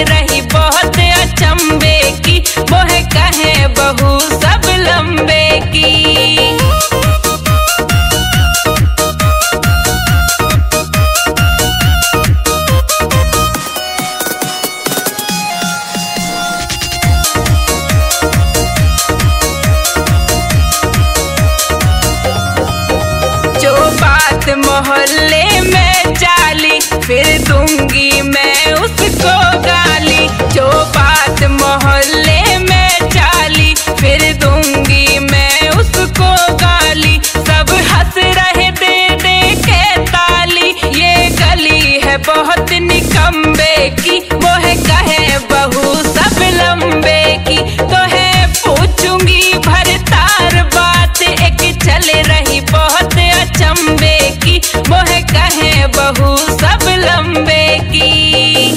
रही बहुत अचंबे की, मोहे कहे बहू सब लंबे की। जो बात मोहल्ले में चाली फिर दूंगी मैं उसको गाली। जो बात मोहल्ले में चाली फिर दूंगी मैं उसको गाली। सब हंस रहे दे दे के ताली, ये गली है बहुत निकम्बे की, मोहे कहे बहू सब लंबे की। तो है पूछूंगी भरतार बात एक चल रही बहुत अचंबे की, मोहे कहे बहू सब लंबे की।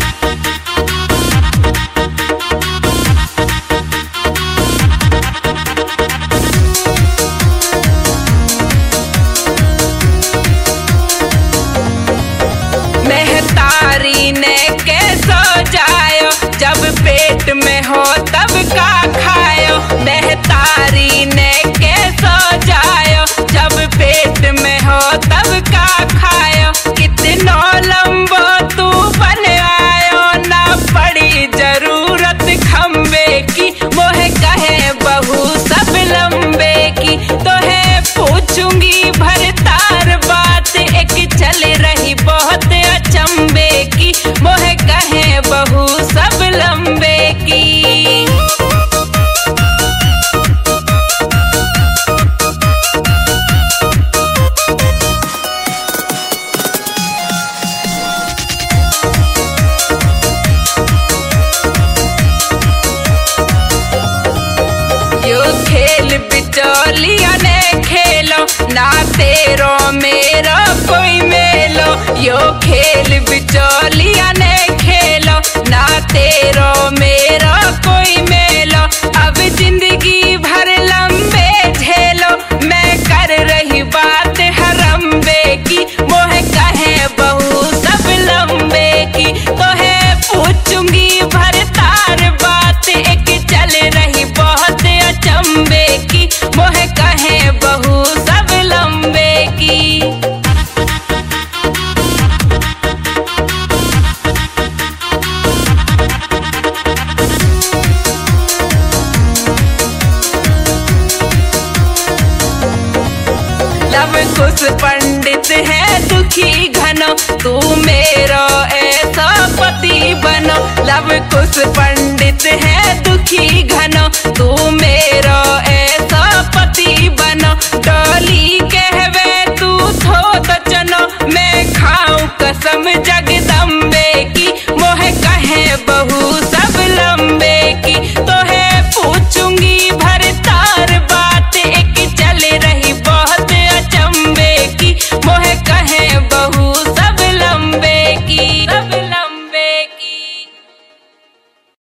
महतारी ने कैसो जायो, जब पेट में हो तब का खायो। महतारी ने कैसो जायो, जब पेट में हो तब का खायो। कितनो लंबो तू बन आयो, ना पड़ी जरूरत खम्बे की, मोहे कहे बहू सब लंबे की। तो है पूछूंगी भरतार बात एक चल रही बहुत अचंबे की, मोहे कहे बहू सब लंबे की। यो खेल बिचौलिया ने खेलो, ना तेरो मेरो कोई मेलो। यो खेल बिचौलिया ने खेलो, ना तेरो मेरो कोई मेलो। अब जिंदगी भर लंबे झेलो, मैं कर रही बात हरम्बे की, मोहे कहे बहू सब लंबे की। तो है पूछूंगी भरतार बात एक चल रही बहुत अचंबे की, मोहे कहे बहू सब लंबे की। लव कुश पंडित है दुखी घनो, तू मेरो ऐसा पति बनो। लव कुश पंडित है दुखी घनो, तू मेरो ऐसा पति बनो। डोली कहवे तू थो तो चनो, मैं खाऊं कसम जगदम्बे की, मोहे कहे बहू